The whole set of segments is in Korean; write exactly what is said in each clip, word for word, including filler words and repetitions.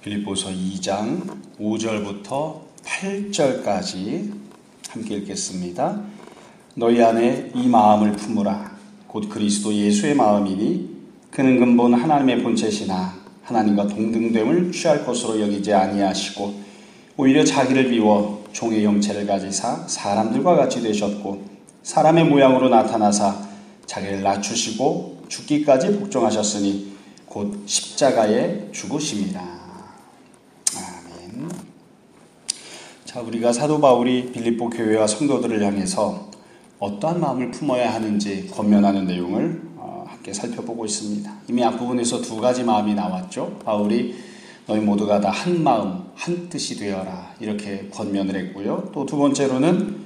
빌립보서 이 장 오 절부터 팔 절까지 함께 읽겠습니다. 너희 안에 이 마음을 품으라. 곧 그리스도 예수의 마음이니 그는 근본 하나님의 본체시나 하나님과 동등됨을 취할 것으로 여기지 아니하시고 오히려 자기를 비워 종의 형체를 가지사 사람들과 같이 되셨고 사람의 모양으로 나타나사 자기를 낮추시고 죽기까지 복종하셨으니 곧 십자가에 죽으심이라. 아멘. 자, 우리가 사도 바울이 빌립보 교회와 성도들을 향해서 어떠한 마음을 품어야 하는지 권면하는 내용을 함께 살펴보고 있습니다. 이미 앞부분에서 두 가지 마음이 나왔죠. 바울이 너희 모두가 다 한 마음, 한 뜻이 되어라 이렇게 권면을 했고요. 또 두 번째로는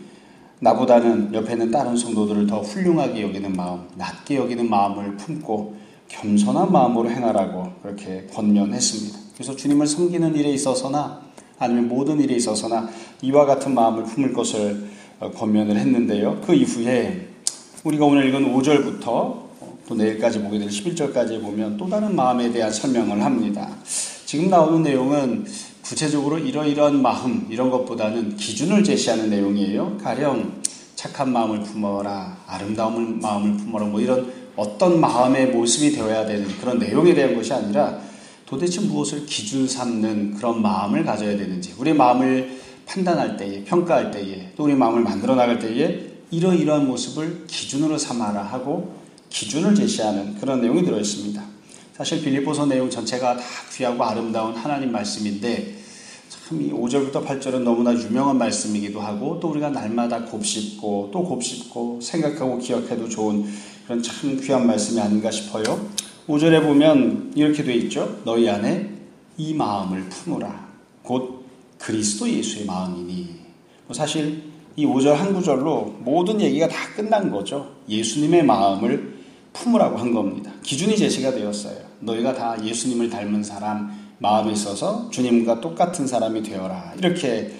나보다는 옆에 있는 다른 성도들을 더 훌륭하게 여기는 마음, 낮게 여기는 마음을 품고 겸손한 마음으로 행하라고 그렇게 권면했습니다. 그래서 주님을 섬기는 일에 있어서나 아니면 모든 일에 있어서나 이와 같은 마음을 품을 것을 권면을 했는데요. 그 이후에 우리가 오늘 읽은 오 절부터 또 내일까지 보게 될 십일 절까지 보면 또 다른 마음에 대한 설명을 합니다. 지금 나오는 내용은 구체적으로 이러이러한 마음 이런 것보다는 기준을 제시하는 내용이에요. 가령 착한 마음을 품어라, 아름다운 마음을 품어라, 뭐 이런 어떤 마음의 모습이 되어야 되는 그런 내용에 대한 것이 아니라 도대체 무엇을 기준 삼는 그런 마음을 가져야 되는지, 우리의 마음을 판단할 때에, 평가할 때에, 또 우리 마음을 만들어 나갈 때에 이러이러한 모습을 기준으로 삼아라 하고 기준을 제시하는 그런 내용이 들어있습니다. 사실 빌립보서 내용 전체가 다 귀하고 아름다운 하나님 말씀인데 참 이 오 절부터 팔 절은 너무나 유명한 말씀이기도 하고 또 우리가 날마다 곱씹고 또 곱씹고 생각하고 기억해도 좋은 그런 참 귀한 말씀이 아닌가 싶어요. 오 절에 보면 이렇게 돼 있죠. 너희 안에 이 마음을 품으라. 곧 그리스도 예수의 마음이니. 사실 이 오 절 한 구절로 모든 얘기가 다 끝난 거죠. 예수님의 마음을 품으라고 한 겁니다. 기준이 제시가 되었어요. 너희가 다 예수님을 닮은 사람, 마음에 있어서 주님과 똑같은 사람이 되어라. 이렇게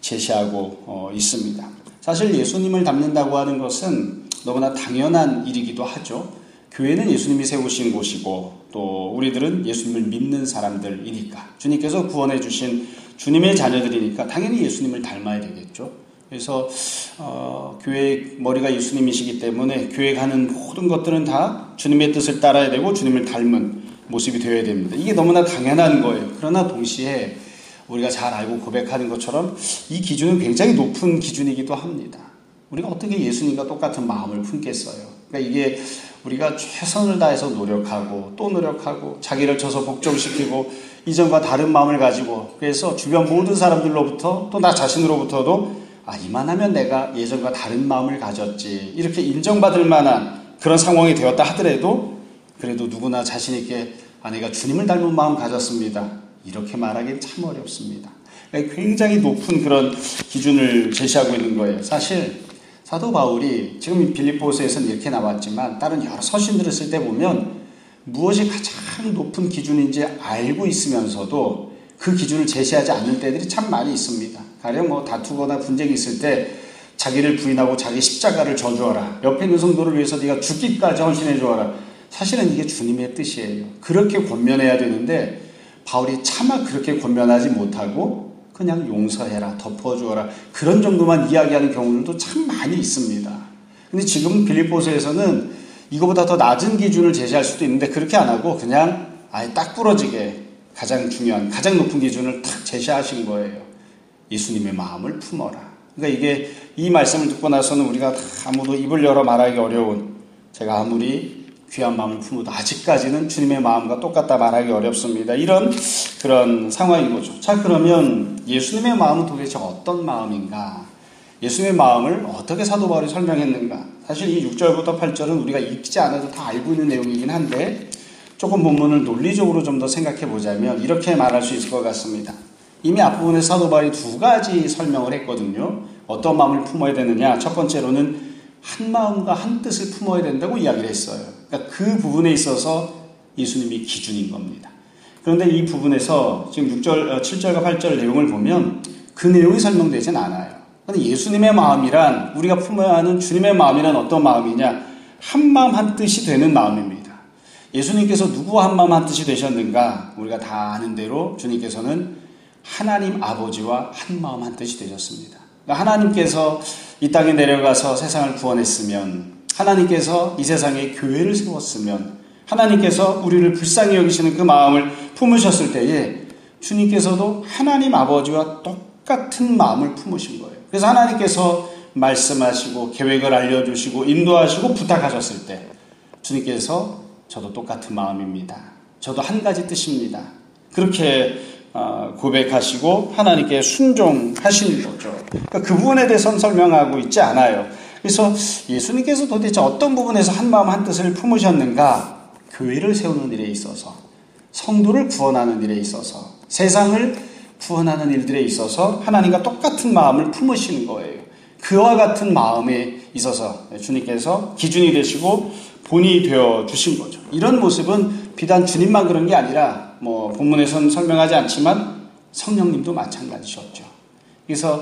제시하고 어, 있습니다. 사실 예수님을 닮는다고 하는 것은 너무나 당연한 일이기도 하죠. 교회는 예수님이 세우신 곳이고 또 우리들은 예수님을 믿는 사람들이니까 주님께서 구원해 주신 주님의 자녀들이니까 당연히 예수님을 닮아야 되겠죠. 그래서 어, 교회의 머리가 예수님이시기 때문에 교회 가는 모든 것들은 다 주님의 뜻을 따라야 되고 주님을 닮은 모습이 되어야 됩니다. 이게 너무나 당연한 거예요. 그러나 동시에 우리가 잘 알고 고백하는 것처럼 이 기준은 굉장히 높은 기준이기도 합니다. 우리가 어떻게 예수님과 똑같은 마음을 품겠어요? 그러니까 이게 우리가 최선을 다해서 노력하고 또 노력하고 자기를 쳐서 복종시키고 이전과 다른 마음을 가지고 그래서 주변 모든 사람들로부터 또 나 자신으로부터도 아, 이만하면 내가 예전과 다른 마음을 가졌지 이렇게 인정받을 만한 그런 상황이 되었다 하더라도 그래도 누구나 자신 있게 아, 내가 주님을 닮은 마음 가졌습니다 이렇게 말하기는 참 어렵습니다. 그러니까 굉장히 높은 그런 기준을 제시하고 있는 거예요. 사실 사도 바울이 지금 빌립보서에서는 이렇게 나왔지만 다른 여러 서신들을 쓸 때 보면 무엇이 가장 높은 기준인지 알고 있으면서도 그 기준을 제시하지 않는 때들이 참 많이 있습니다. 가령 뭐 다투거나 분쟁이 있을 때 자기를 부인하고 자기 십자가를 져주어라. 옆에 있는 성도를 위해서 네가 죽기까지 헌신해 주어라. 사실은 이게 주님의 뜻이에요. 그렇게 권면해야 되는데 바울이 차마 그렇게 권면하지 못하고 그냥 용서해라, 덮어주어라 그런 정도만 이야기하는 경우들도 참 많이 있습니다. 근데 지금 빌립보서에서는 이거보다 더 낮은 기준을 제시할 수도 있는데 그렇게 안 하고 그냥 아예 딱 부러지게 가장 중요한 가장 높은 기준을 탁 제시하신 거예요. 예수님의 마음을 품어라. 그러니까 이게 이 말씀을 듣고 나서는 우리가 아무도 입을 열어 말하기 어려운 제가 아무리 귀한 마음을 품어도 아직까지는 주님의 마음과 똑같다 말하기 어렵습니다. 이런 그런 상황인 거죠. 자, 그러면 예수님의 마음은 도대체 어떤 마음인가? 예수님의 마음을 어떻게 사도 바울이 설명했는가? 사실 이 육 절부터 팔 절은 우리가 읽지 않아도 다 알고 있는 내용이긴 한데 조금 본문을 논리적으로 좀 더 생각해 보자면 이렇게 말할 수 있을 것 같습니다. 이미 앞부분에 사도 바울이 두 가지 설명을 했거든요. 어떤 마음을 품어야 되느냐? 첫 번째로는 한 마음과 한 뜻을 품어야 된다고 이야기를 했어요. 그러니까 그 부분에 있어서 예수님이 기준인 겁니다. 그런데 이 부분에서 지금 육 절, 칠 절과 팔 절 내용을 보면 그 내용이 설명되진 않아요. 그런데 예수님의 마음이란 우리가 품어야 하는 주님의 마음이란 어떤 마음이냐? 한 마음 한 뜻이 되는 마음입니다. 예수님께서 누구와 한마음 한뜻이 되셨는가? 우리가 다 아는 대로 주님께서는 하나님 아버지와 한마음 한뜻이 되셨습니다. 그러니까 하나님께서 이 땅에 내려가서 세상을 구원했으면, 하나님께서 이 세상에 교회를 세웠으면, 하나님께서 우리를 불쌍히 여기시는 그 마음을 품으셨을 때에 주님께서도 하나님 아버지와 똑같은 마음을 품으신 거예요. 그래서 하나님께서 말씀하시고 계획을 알려주시고 인도하시고 부탁하셨을 때 주님께서 저도 똑같은 마음입니다. 저도 한 가지 뜻입니다. 그렇게 고백하시고 하나님께 순종하시는 거죠. 그러니까 그 부분에 대해서는 설명하고 있지 않아요. 그래서 예수님께서 도대체 어떤 부분에서 한마음 한뜻을 품으셨는가? 교회를 세우는 일에 있어서, 성도를 구원하는 일에 있어서, 세상을 구원하는 일들에 있어서 하나님과 똑같은 마음을 품으시는 거예요. 그와 같은 마음에 있어서 주님께서 기준이 되시고 본이 되어 주신 거죠. 이런 모습은 비단 주님만 그런 게 아니라 뭐 본문에서는 설명하지 않지만 성령님도 마찬가지셨죠. 그래서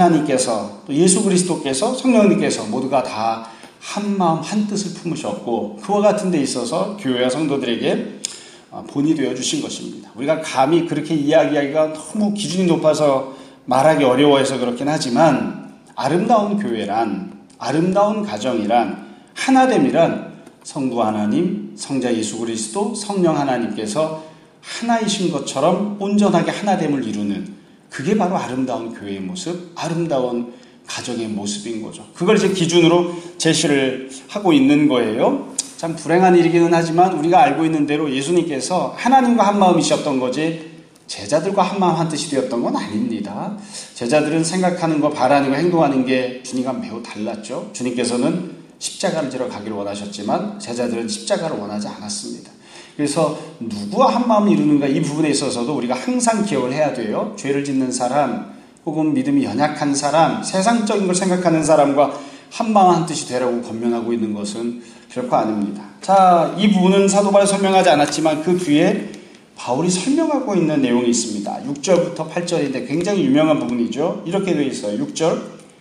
하나님께서 또 예수 그리스도께서 성령님께서 모두가 다 한마음 한뜻을 품으셨고 그와 같은 데 있어서 교회와 성도들에게 본이 되어 주신 것입니다. 우리가 감히 그렇게 이야기하기가 너무 기준이 높아서 말하기 어려워해서 그렇긴 하지만 아름다운 교회란, 아름다운 가정이란, 하나됨이란 성도 하나님, 성자 예수 그리스도, 성령 하나님께서 하나이신 것처럼 온전하게 하나됨을 이루는, 그게 바로 아름다운 교회의 모습, 아름다운 가정의 모습인 거죠. 그걸 이제 기준으로 제시를 하고 있는 거예요. 참 불행한 일이기는 하지만 우리가 알고 있는 대로 예수님께서 하나님과 한마음이셨던 거지 제자들과 한마음 한뜻이 되었던 건 아닙니다. 제자들은 생각하는 거, 바라는 거, 행동하는 게 주님과 매우 달랐죠. 주님께서는 십자가를 지러 가기를 원하셨지만 제자들은 십자가를 원하지 않았습니다. 그래서 누구와 한마음을 이루는가, 이 부분에 있어서도 우리가 항상 기억을 해야 돼요. 죄를 짓는 사람 혹은 믿음이 연약한 사람, 세상적인 걸 생각하는 사람과 한마음 한뜻이 되라고 권면하고 있는 것은 결코 아닙니다. 자, 이 부분은 사도 바울이 설명하지 않았지만 그 뒤에 바울이 설명하고 있는 내용이 있습니다. 육 절부터 팔 절인데 굉장히 유명한 부분이죠. 이렇게 되어 있어요. 육 절,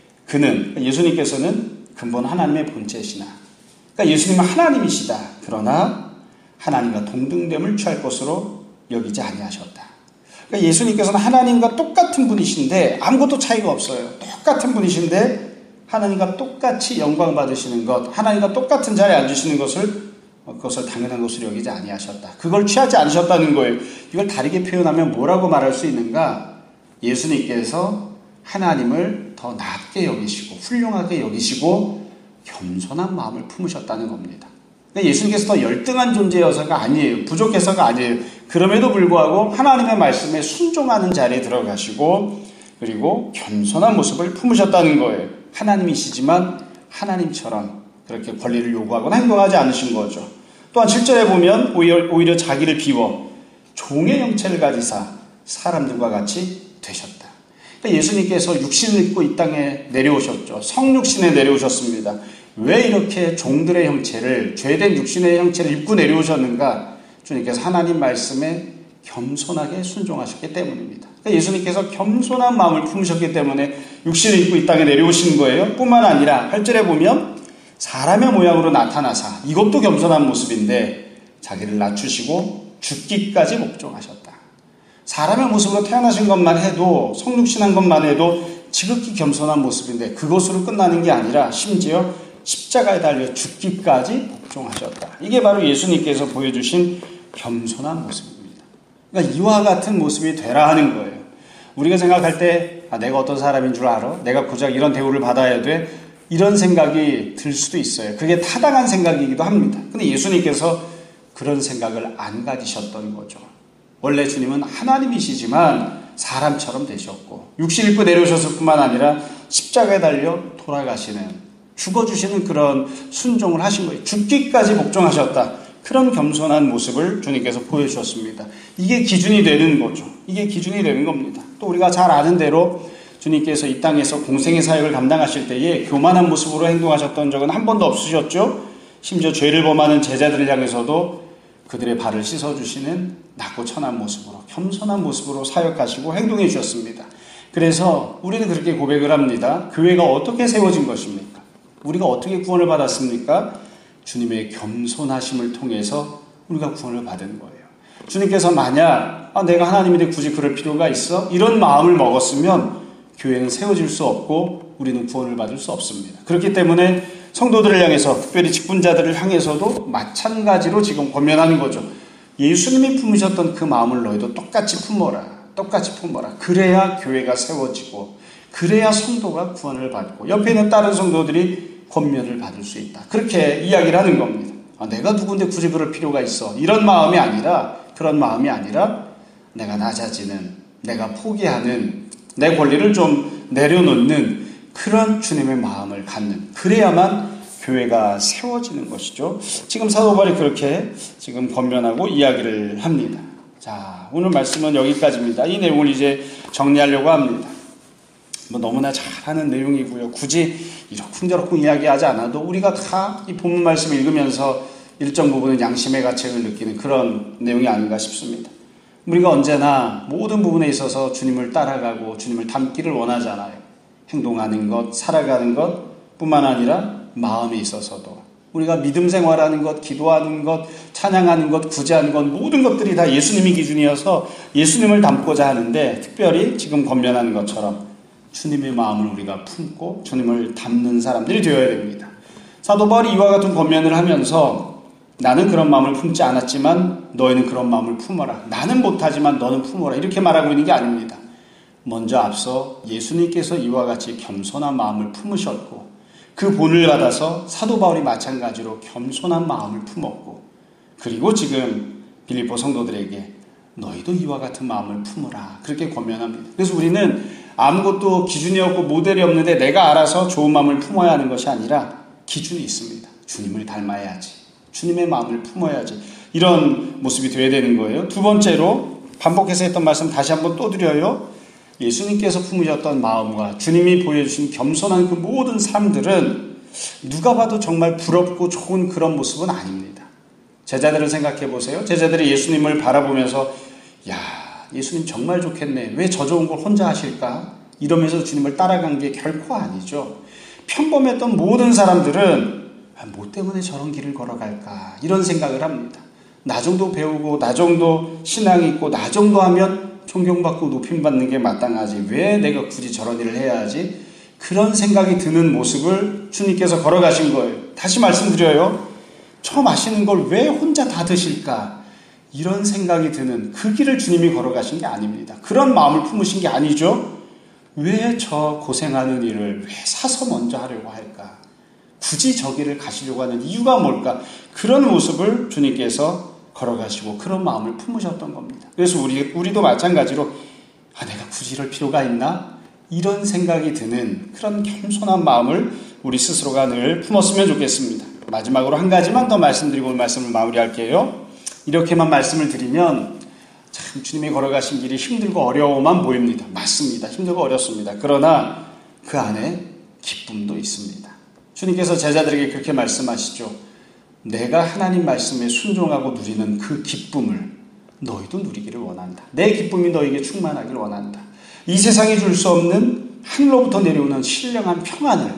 그는, 예수님께서는 근본 하나님의 본체시나, 그러니까 예수님은 하나님이시다. 그러나 하나님과 동등됨을 취할 것으로 여기지 아니하셨다. 그러니까 예수님께서는 하나님과 똑같은 분이신데 아무것도 차이가 없어요. 똑같은 분이신데 하나님과 똑같이 영광 받으시는 것, 하나님과 똑같은 자리에 앉으시는 것을 그것을 당연한 것으로 여기지 아니하셨다. 그걸 취하지 않으셨다는 거예요. 이걸 다르게 표현하면 뭐라고 말할 수 있는가? 예수님께서 하나님을 더 낮게 여기시고 훌륭하게 여기시고 겸손한 마음을 품으셨다는 겁니다. 예수님께서 더 열등한 존재여서가 아니에요. 부족해서가 아니에요. 그럼에도 불구하고 하나님의 말씀에 순종하는 자리에 들어가시고 그리고 겸손한 모습을 품으셨다는 거예요. 하나님이시지만 하나님처럼 그렇게 권리를 요구하거나 행동하지 않으신 거죠. 또한 칠 절에 보면 오히려, 오히려 자기를 비워 종의 형체를 가지사 사람들과 같이 되셨다. 그러니까 예수님께서 육신을 입고 이 땅에 내려오셨죠. 성육신에 내려오셨습니다. 왜 이렇게 종들의 형체를, 죄된 육신의 형체를 입고 내려오셨는가? 주님께서 하나님 말씀에 겸손하게 순종하셨기 때문입니다. 그러니까 예수님께서 겸손한 마음을 품으셨기 때문에 육신을 입고 이 땅에 내려오신 거예요. 뿐만 아니라 팔 절에 보면 사람의 모양으로 나타나사, 이것도 겸손한 모습인데 자기를 낮추시고 죽기까지 복종하셨다. 사람의 모습으로 태어나신 것만 해도, 성육신한 것만 해도 지극히 겸손한 모습인데 그것으로 끝나는 게 아니라 심지어 십자가에 달려 죽기까지 복종하셨다. 이게 바로 예수님께서 보여주신 겸손한 모습입니다. 그러니까 이와 같은 모습이 되라 하는 거예요. 우리가 생각할 때 아, 내가 어떤 사람인 줄 알아? 내가 고작 이런 대우를 받아야 돼? 이런 생각이 들 수도 있어요. 그게 타당한 생각이기도 합니다. 근데 예수님께서 그런 생각을 안 가지셨던 거죠. 원래 주님은 하나님이시지만 사람처럼 되셨고 육신 입고 내려오셨을 뿐만 아니라 십자가에 달려 돌아가시는, 죽어주시는 그런 순종을 하신 거예요. 죽기까지 복종하셨다. 그런 겸손한 모습을 주님께서 보여주셨습니다. 이게 기준이 되는 거죠. 이게 기준이 되는 겁니다. 또 우리가 잘 아는 대로 주님께서 이 땅에서 공생의 사역을 감당하실 때에 교만한 모습으로 행동하셨던 적은 한 번도 없으셨죠. 심지어 죄를 범하는 제자들을 향해서도 그들의 발을 씻어주시는 낮고 천한 모습으로, 겸손한 모습으로 사역하시고 행동해 주셨습니다. 그래서 우리는 그렇게 고백을 합니다. 교회가 어떻게 세워진 것입니까? 우리가 어떻게 구원을 받았습니까? 주님의 겸손하심을 통해서 우리가 구원을 받은 거예요. 주님께서 만약 아, 내가 하나님인데 굳이 그럴 필요가 있어? 이런 마음을 먹었으면 교회는 세워질 수 없고 우리는 구원을 받을 수 없습니다. 그렇기 때문에 성도들을 향해서, 특별히 직분자들을 향해서도 마찬가지로 지금 권면하는 거죠. 예수님이 품으셨던 그 마음을 너희도 똑같이 품어라. 똑같이 품어라. 그래야 교회가 세워지고 그래야 성도가 구원을 받고 옆에 있는 다른 성도들이 권면을 받을 수 있다. 그렇게 이야기를 하는 겁니다. 아, 내가 누군데 굳이 그럴 필요가 있어. 이런 마음이 아니라, 그런 마음이 아니라 내가 낮아지는, 내가 포기하는, 내 권리를 좀 내려놓는 그런 주님의 마음을 갖는, 그래야만 교회가 세워지는 것이죠. 지금 사도 바울이 그렇게 지금 권면하고 이야기를 합니다. 자, 오늘 말씀은 여기까지입니다. 이 내용을 이제 정리하려고 합니다. 뭐 너무나 잘하는 내용이고요. 굳이 이러쿵저러쿵 이야기하지 않아도 우리가 다 이 본문 말씀을 읽으면서 일정 부분은 양심의 가책을 느끼는 그런 내용이 아닌가 싶습니다. 우리가 언제나 모든 부분에 있어서 주님을 따라가고 주님을 닮기를 원하잖아요. 행동하는 것, 살아가는 것 뿐만 아니라 마음에 있어서도 우리가 믿음 생활하는 것, 기도하는 것, 찬양하는 것, 구제하는 것, 모든 것들이 다 예수님이 기준이어서 예수님을 닮고자 하는데, 특별히 지금 권면하는 것처럼 주님의 마음을 우리가 품고 주님을 닮는 사람들이 되어야 됩니다. 사도 바울이 이와 같은 권면을 하면서 나는 그런 마음을 품지 않았지만 너희는 그런 마음을 품어라. 나는 못하지만 너는 품어라. 이렇게 말하고 있는 게 아닙니다. 먼저 앞서 예수님께서 이와 같이 겸손한 마음을 품으셨고 그 본을 받아서 사도 바울이 마찬가지로 겸손한 마음을 품었고, 그리고 지금 빌립보 성도들에게 너희도 이와 같은 마음을 품으라. 그렇게 권면합니다. 그래서 우리는 아무것도 기준이 없고 모델이 없는데 내가 알아서 좋은 마음을 품어야 하는 것이 아니라 기준이 있습니다. 주님을 닮아야지. 주님의 마음을 품어야지. 이런 모습이 되어야 되는 거예요. 두 번째로 반복해서 했던 말씀 다시 한번 또 드려요. 예수님께서 품으셨던 마음과 주님이 보여주신 겸손한 그 모든 삶들은 누가 봐도 정말 부럽고 좋은 그런 모습은 아닙니다. 제자들을 생각해 보세요. 제자들이 예수님을 바라보면서 야, 예수님 정말 좋겠네. 왜 저 좋은 걸 혼자 하실까? 이러면서 주님을 따라간 게 결코 아니죠. 평범했던 모든 사람들은 뭐 때문에 저런 길을 걸어갈까? 이런 생각을 합니다. 나 정도 배우고 나 정도 신앙이 있고 나 정도 하면 존경받고 높임받는 게 마땅하지. 왜 내가 굳이 저런 일을 해야 하지? 그런 생각이 드는 모습을 주님께서 걸어가신 거예요. 다시 말씀드려요. 저 맛있는 걸 왜 혼자 다 드실까? 이런 생각이 드는 그 길을 주님이 걸어가신 게 아닙니다. 그런 마음을 품으신 게 아니죠. 왜 저 고생하는 일을 왜 사서 먼저 하려고 할까? 굳이 저 길을 가시려고 하는 이유가 뭘까? 그런 모습을 주님께서 걸어가시고 그런 마음을 품으셨던 겁니다. 그래서 우리, 우리도 마찬가지로 아, 내가 굳이 이럴 필요가 있나? 이런 생각이 드는 그런 겸손한 마음을 우리 스스로가 늘 품었으면 좋겠습니다. 마지막으로 한 가지만 더 말씀드리고 오늘 말씀을 마무리할게요. 이렇게만 말씀을 드리면 참 주님이 걸어가신 길이 힘들고 어려워만 보입니다. 맞습니다. 힘들고 어렵습니다. 그러나 그 안에 기쁨도 있습니다. 주님께서 제자들에게 그렇게 말씀하시죠. 내가 하나님 말씀에 순종하고 누리는 그 기쁨을 너희도 누리기를 원한다. 내 기쁨이 너에게 충만하기를 원한다. 이 세상이 줄 수 없는 하늘로부터 내려오는 신령한 평안을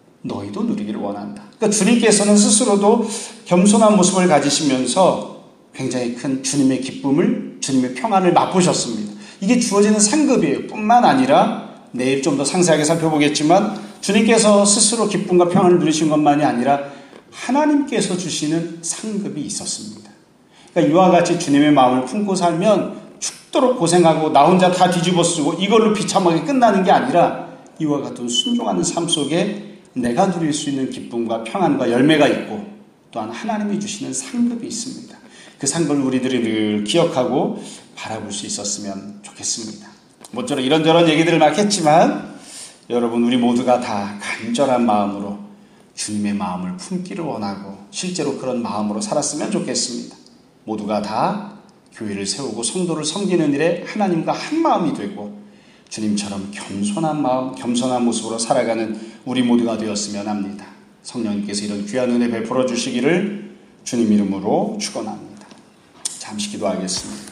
너희도 누리기를 원한다. 그러니까 주님께서는 스스로도 겸손한 모습을 가지시면서 굉장히 큰 주님의 기쁨을, 주님의 평안을 맛보셨습니다. 이게 주어지는 상급이에요. 뿐만 아니라 내일 좀 더 상세하게 살펴보겠지만 주님께서 스스로 기쁨과 평안을 누리신 것만이 아니라 하나님께서 주시는 상급이 있었습니다. 그러니까 이와 같이 주님의 마음을 품고 살면 죽도록 고생하고 나 혼자 다 뒤집어 쓰고 이걸로 비참하게 끝나는 게 아니라 이와 같은 순종하는 삶 속에 내가 누릴 수 있는 기쁨과 평안과 열매가 있고 또한 하나님이 주시는 상급이 있습니다. 그 상급을 우리들이 늘 기억하고 바라볼 수 있었으면 좋겠습니다. 모쪼록 이런저런 얘기들을 막 했지만 여러분 우리 모두가 다 간절한 마음으로 주님의 마음을 품기를 원하고 실제로 그런 마음으로 살았으면 좋겠습니다. 모두가 다 교회를 세우고 성도를 섬기는 일에 하나님과 한 마음이 되고 주님처럼 겸손한 마음, 겸손한 모습으로 살아가는 우리 모두가 되었으면 합니다. 성령님께서 이런 귀한 은혜 베풀어 주시기를 주님 이름으로 축원합니다. 잠시 기도하겠습니다.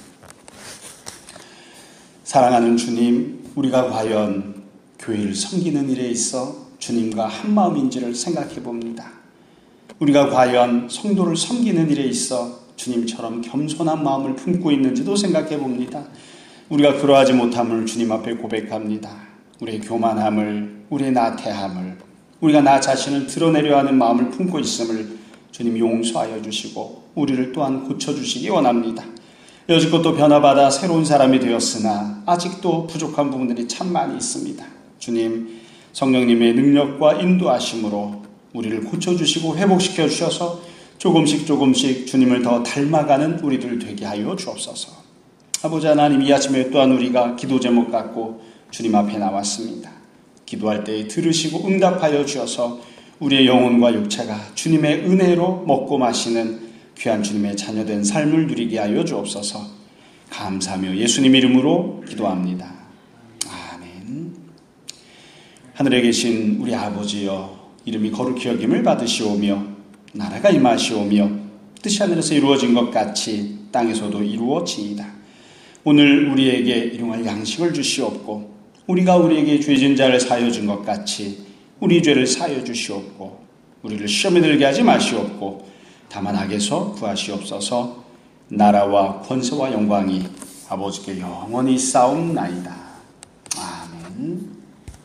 사랑하는 주님, 우리가 과연 교회를 섬기는 일에 있어 주님과 한 마음인지를 생각해 봅니다. 우리가 과연 성도를 섬기는 일에 있어 주님처럼 겸손한 마음을 품고 있는지도 생각해 봅니다. 우리가 그러하지 못함을 주님 앞에 고백합니다. 우리의 교만함을, 우리의 나태함을, 우리가 나 자신을 드러내려 하는 마음을 품고 있음을 주님 용서하여 주시고 우리를 또한 고쳐주시기 원합니다. 여지껏 또 변화받아 새로운 사람이 되었으나 아직도 부족한 부분들이 참 많이 있습니다. 주님, 성령님의 능력과 인도하심으로 우리를 고쳐주시고 회복시켜 주셔서 조금씩 조금씩 주님을 더 닮아가는 우리들 되게 하여 주옵소서. 아버지 하나님, 이 아침에 또한 우리가 기도 제목 갖고 주님 앞에 나왔습니다. 기도할 때 들으시고 응답하여 주셔서 우리의 영혼과 육체가 주님의 은혜로 먹고 마시는 귀한 주님의 자녀된 삶을 누리게 하여 주옵소서. 감사하며 예수님 이름으로 기도합니다. 아멘. 하늘에 계신 우리 아버지여, 이름이 거룩히 여김을 받으시오며 나라가 임하시오며 뜻이 하늘에서 이루어진 것 같이 땅에서도 이루어지이다. 오늘 우리에게 일용할 양식을 주시옵고 우리가 우리에게 죄진 자를 사하여 준 것 같이 우리 죄를 사하여 주시옵고 우리를 시험에 들게 하지 마시옵고 다만 악에서 구하시옵소서. 나라와 권세와 영광이 아버지께 영원히 싸움나이다. 아멘.